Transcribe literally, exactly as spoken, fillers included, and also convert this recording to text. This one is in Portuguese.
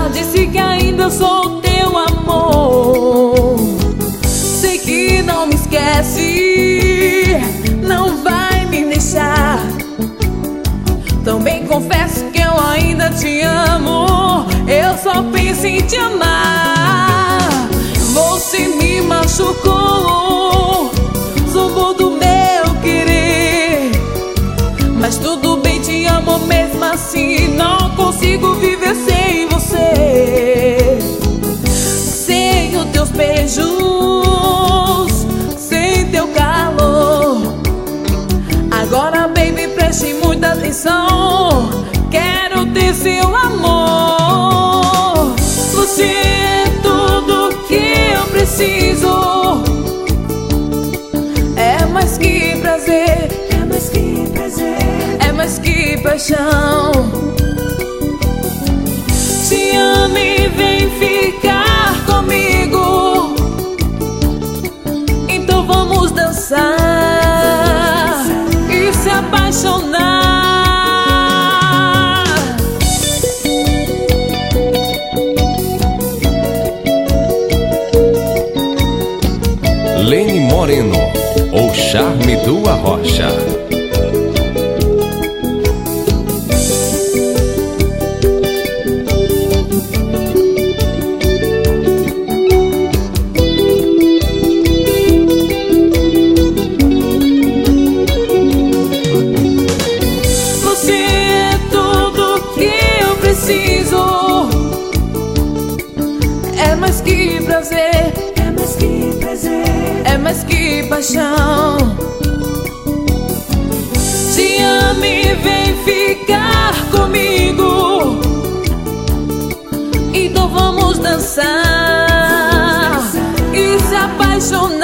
disse que ainda sou teu amor. Sei que não me esquece, não vai me deixar. Também confesso que eu ainda te amo, eu só penso em te amar. Você me machucou, zombou do meu querer, mas tudo bem, te amo mesmo assim. Não consigo viver sem você, sem os teus beijos, sem teu calor. Agora, baby, preste muita atenção, quero ter seu amor. Você é tudo que eu preciso, é mais que prazer, É mais que prazer, é mais que paixão. Te amo e vem ficar comigo, então vamos dançar e se apaixonar. Lene Moreno, o charme do Arrocha. Você é tudo que eu preciso, é mais que prazer, é mais que prazer, é mais que paixão. Te amo e vem ficar comigo, então vamos dançar e se apaixonar.